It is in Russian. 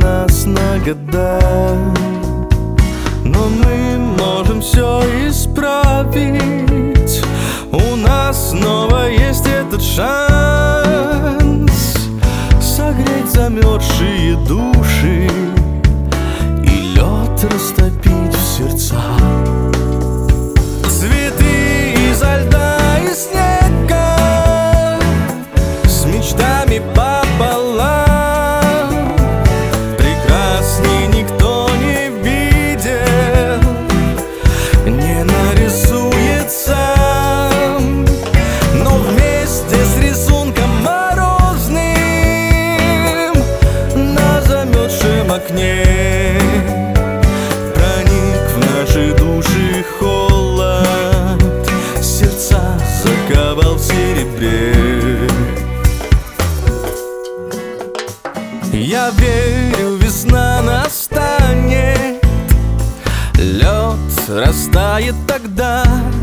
нас на года, но мы можем все исправить. У нас снова есть этот шанс согреть замерзшие души и лед растопить в сердцах. Цветы изо льда и снега, с мечтами пополам, прекрасней никто не видел, не нарисуется. Но вместе с рисунком морозным на замерзшем окне проник в наши души холод, сердца заковал в серебре. Я верю, весна настанет, лед растает тогда,